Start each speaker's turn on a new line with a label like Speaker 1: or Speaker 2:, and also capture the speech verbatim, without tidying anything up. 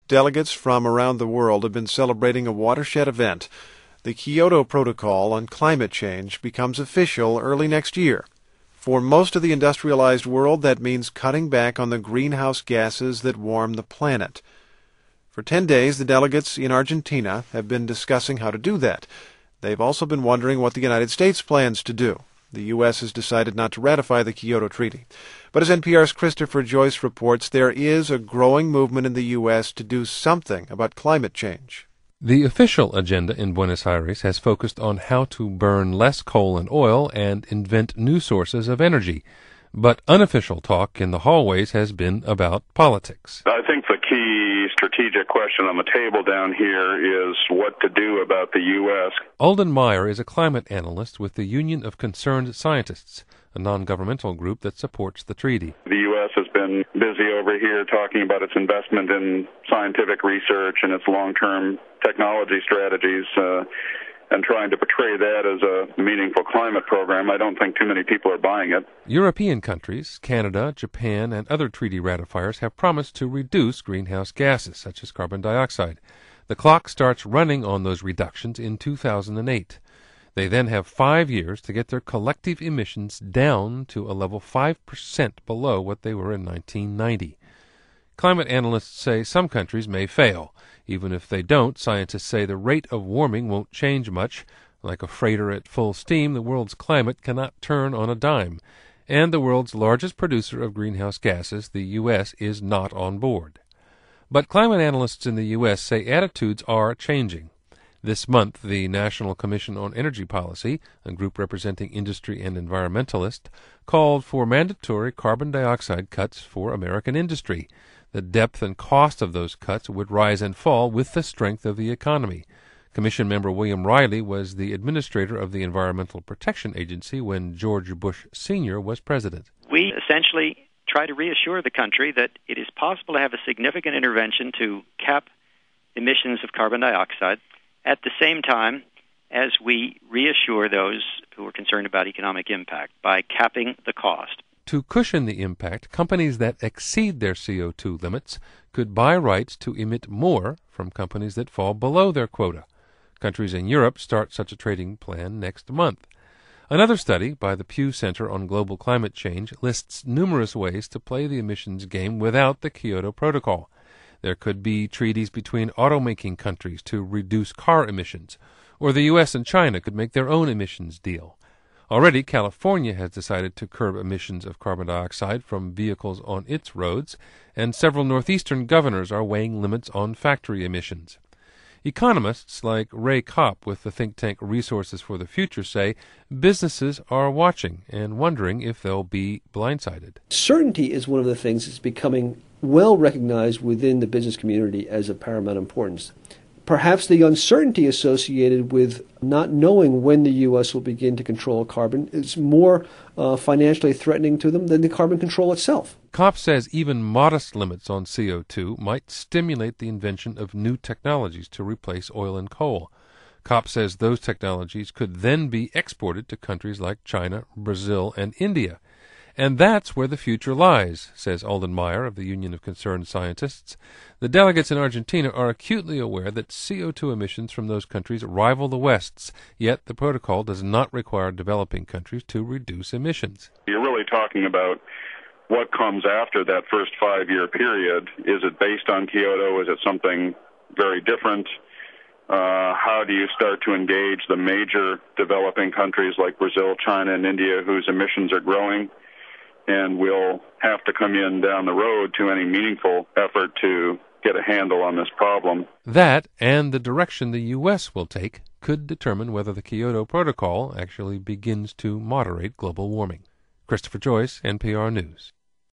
Speaker 1: delegates from around the world have been celebrating a watershed event. The Kyoto Protocol on climate change becomes official early next year. For most of the industrialized world, that means cutting back on the greenhouse gases that warm the planet. For ten days, the delegates in Argentina have been discussing how to do that. They've also been wondering what the United States plans to do. The U S has decided not to ratify the Kyoto Treaty. But as N P R's Christopher Joyce reports, there is a growing movement in the U S to do something about climate change.
Speaker 2: The official agenda in Buenos Aires has focused on how to burn less coal and oil and invent new sources of energy. But unofficial talk in the hallways has been about politics.
Speaker 3: I think the key strategic question on the table down here is what to do about the U S.
Speaker 2: Alden Meyer is a climate analyst with the Union of Concerned Scientists, a non-governmental group that supports the treaty.
Speaker 3: The U S has been busy over here talking about its investment in scientific research and its long-term technology strategies, uh, and trying to portray that as a meaningful climate program. I don't think too many people are buying it.
Speaker 2: European countries, Canada, Japan, and other treaty ratifiers have promised to reduce greenhouse gases, such as carbon dioxide. The clock starts running on those reductions in two thousand eight. They then have five years to get their collective emissions down to a level five percent below what they were in nineteen ninety. Climate analysts say some countries may fail. Even if they don't, scientists say the rate of warming won't change much. Like a freighter at full steam, the world's climate cannot turn on a dime. And the world's largest producer of greenhouse gases, the U S, is not on board. But climate analysts in the U S say attitudes are changing. This month, the National Commission on Energy Policy, a group representing industry and environmentalists, called for mandatory carbon dioxide cuts for American industry. The depth and cost of those cuts would rise and fall with the strength of the economy. Commission member William Riley was the administrator of the Environmental Protection Agency when George Bush Senior was president.
Speaker 4: We essentially try to reassure the country that it is possible to have a significant intervention to cap emissions of carbon dioxide at the same time as we reassure those who are concerned about economic impact by capping the cost.
Speaker 2: To cushion the impact, companies that exceed their C O two limits could buy rights to emit more from companies that fall below their quota. Countries in Europe start such a trading plan next month. Another study by the Pew Center on Global Climate Change lists numerous ways to play the emissions game without the Kyoto Protocol. There could be treaties between automaking countries to reduce car emissions, or the U S and China could make their own emissions deal. Already, California has decided to curb emissions of carbon dioxide from vehicles on its roads, and several northeastern governors are weighing limits on factory emissions. Economists like Ray Kopp with the think tank Resources for the Future say businesses are watching and wondering if they'll be blindsided.
Speaker 5: Certainty is one of the things that's becoming well recognized within the business community as of paramount importance. Perhaps the uncertainty associated with not knowing when the U S will begin to control carbon is more uh, financially threatening to them than the carbon control itself.
Speaker 2: Kopp says even modest limits on C O two might stimulate the invention of new technologies to replace oil and coal. Kopp says those technologies could then be exported to countries like China, Brazil, and India. And that's where the future lies, says Alden Meyer of the Union of Concerned Scientists. The delegates in Argentina are acutely aware that C O two emissions from those countries rival the West's, yet the protocol does not require developing countries to reduce emissions.
Speaker 3: You're really talking about what comes after that first five-year period. Is it based on Kyoto? Is it something very different? Uh, how do you start to engage the major developing countries like Brazil, China, and India whose emissions are growing? And we'll have to come in down the road to any meaningful effort to get a handle on this problem.
Speaker 2: That, and the direction the U S will take, could determine whether the Kyoto Protocol actually begins to moderate global warming. Christopher Joyce, N P R News.